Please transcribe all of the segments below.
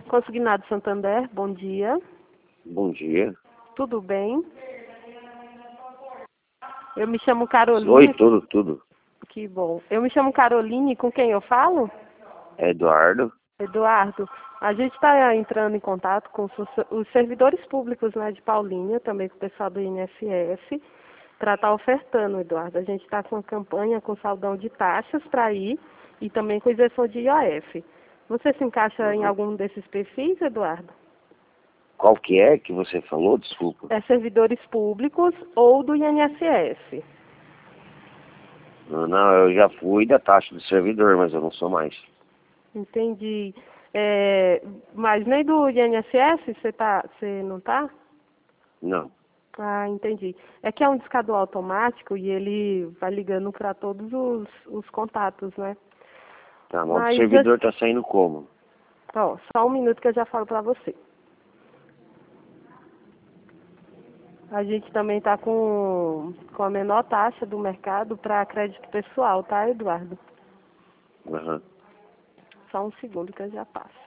Consignado Santander, bom dia. Bom dia. Tudo bem? Eu me chamo Caroline. Oi, tudo. Que bom. Eu me chamo Caroline, com quem eu falo? Eduardo. Eduardo. A gente está entrando em contato com os servidores públicos, né, de Paulínia, também com o pessoal do INSS, para estar ofertando, Eduardo. A gente está com uma campanha com saldão de taxas para ir e também com isenção de IOF. Você se encaixa em algum desses perfis, Eduardo? Qual que é que você falou? Desculpa. É servidores públicos ou do INSS. Não, eu já fui da taxa do servidor, mas eu não sou mais. Entendi. Mas nem do INSS você não tá? Não. Ah, entendi. É que é um discador automático e ele vai ligando para todos os contatos, né? Tá, mas o servidor tá saindo como? Ó, só um minuto que eu já falo para você. A gente também está com a menor taxa do mercado para crédito pessoal, tá, Eduardo? Aham. Só um segundo que eu já passo.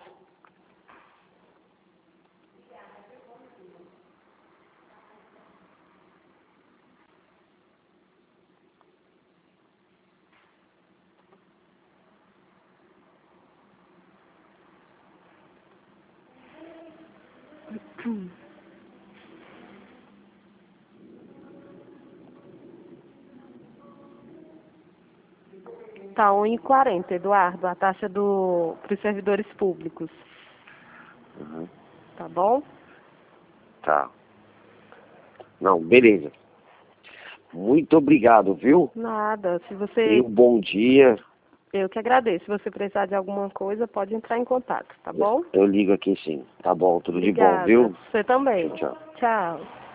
Tá 1,40, Eduardo, a taxa para os servidores públicos. Uhum. Tá bom? Tá. Não, beleza. Muito obrigado, viu? Nada. Se você... Tenha um bom dia. Eu que agradeço. Se você precisar de alguma coisa, pode entrar em contato, tá bom? Eu ligo aqui sim. Tá bom, tudo Obrigada. de bom, viu? Você também. Tchau. Tchau.